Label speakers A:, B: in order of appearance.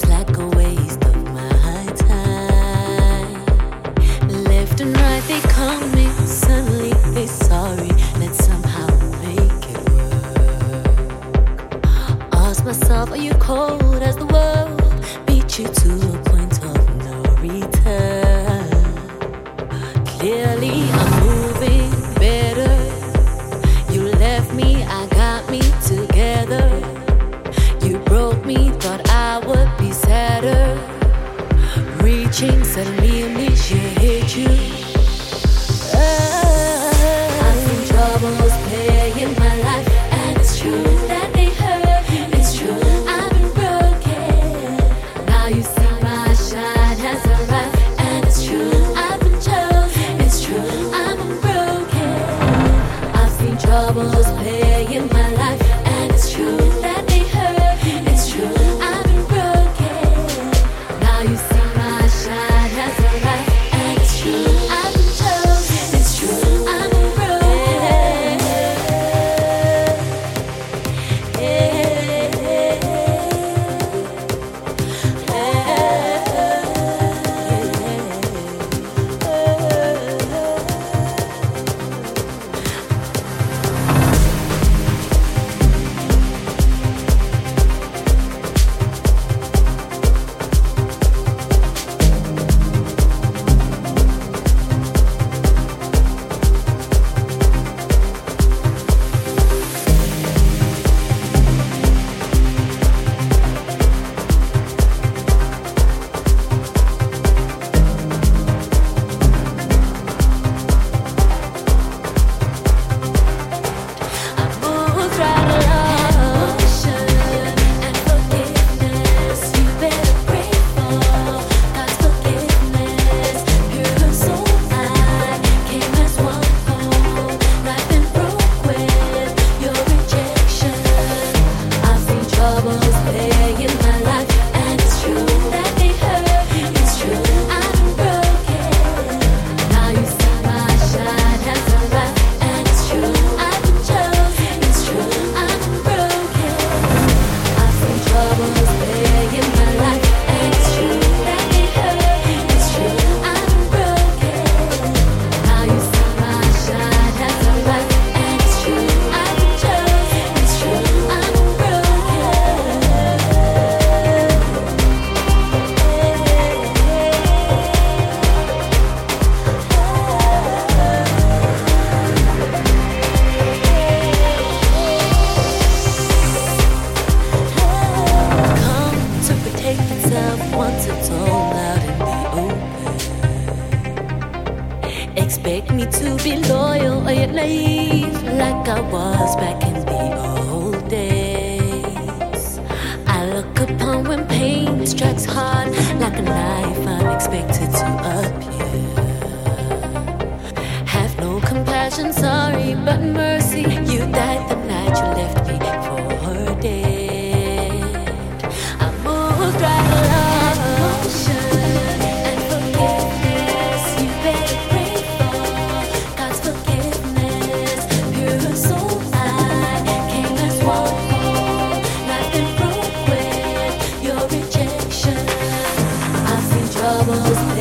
A: like a waste of my time. Left and right they call me, suddenly they sorry. Let's somehow make it work. Ask myself, are you cold as the world beat you to a point of no return? Clearly I'm moving better. You left me, I got me together. You broke me, thought I would be sadder. Reaching, suddenly amnesia hit you. I've seen troubles playing my life, and it's true that they hurt. It's true, I've been broken. Now you see my shine has arrived, and it's true, I've been chosen. It's true, I'm broken. I've seen troubles playing my life, and it's true that they hurt. It's true, I've been broken. Now you see my shine has arrived, and it's true, I've been chosen. It's true, I'm broken. Once it's all out in the open, expect me to be loyal or yet naive, like I was back in the old days. I look upon when pain strikes hard, like a knife unexpected to appear. Have no compassion, sorry, but mercy. You died the night you left me for dead. I moved right along. Troubles